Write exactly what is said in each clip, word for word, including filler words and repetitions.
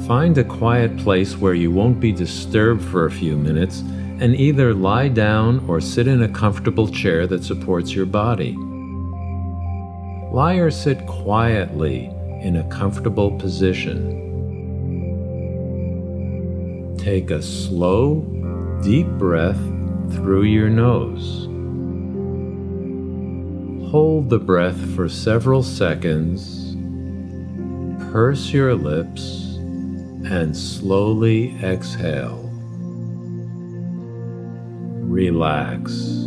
Find a quiet place where you won't be disturbed for a few minutes and either lie down or sit in a comfortable chair that supports your body. Lie or sit quietly in a comfortable position. Take a slow, deep breath through your nose. Hold the breath for several seconds. Purse your lips and slowly exhale. Relax.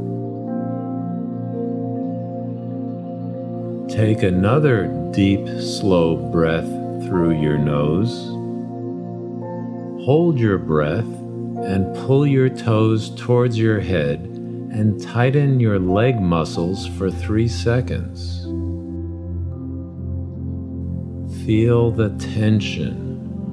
Take another deep, slow breath through your nose. Hold your breath and pull your toes towards your head and tighten your leg muscles for three seconds. Feel the tension.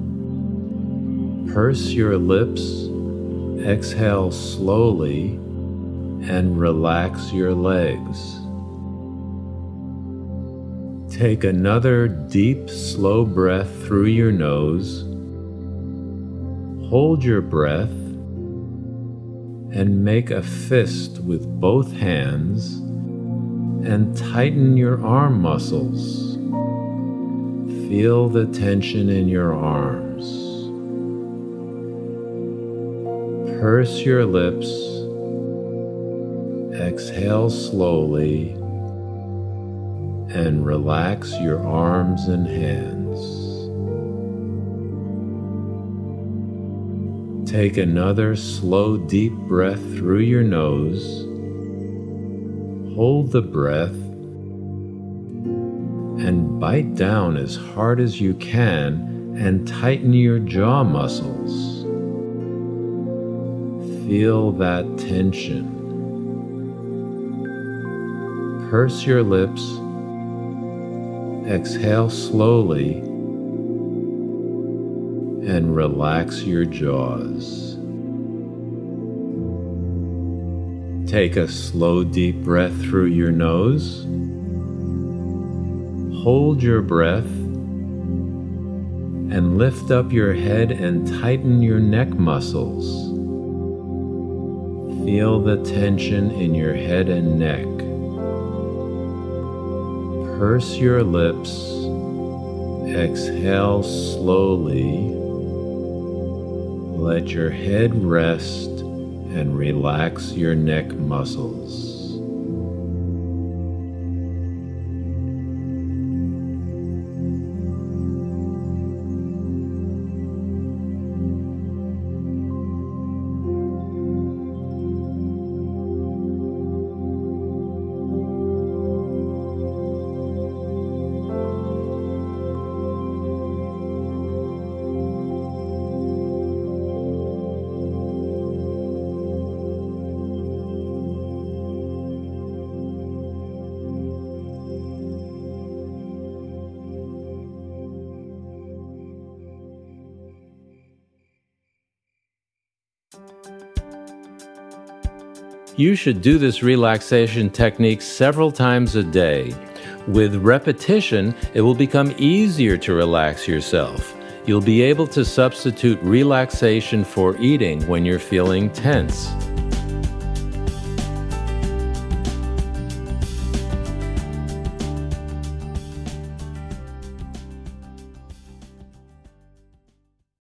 Purse your lips, exhale slowly, and relax your legs. Take another deep, slow breath through your nose. Hold your breath and make a fist with both hands and tighten your arm muscles. Feel the tension in your arms. Purse your lips, exhale slowly, and relax your arms and hands. Take another slow, deep breath through your nose. Hold the breath and bite down as hard as you can and tighten your jaw muscles. Feel that tension. Purse your lips, exhale slowly, and relax your jaws. Take a slow, deep breath through your nose. Hold your breath and lift up your head and tighten your neck muscles. Feel the tension in your head and neck. Purse your lips, exhale slowly, let your head rest and relax your neck muscles. You should do this relaxation technique several times a day. With repetition, it will become easier to relax yourself. You'll be able to substitute relaxation for eating when you're feeling tense.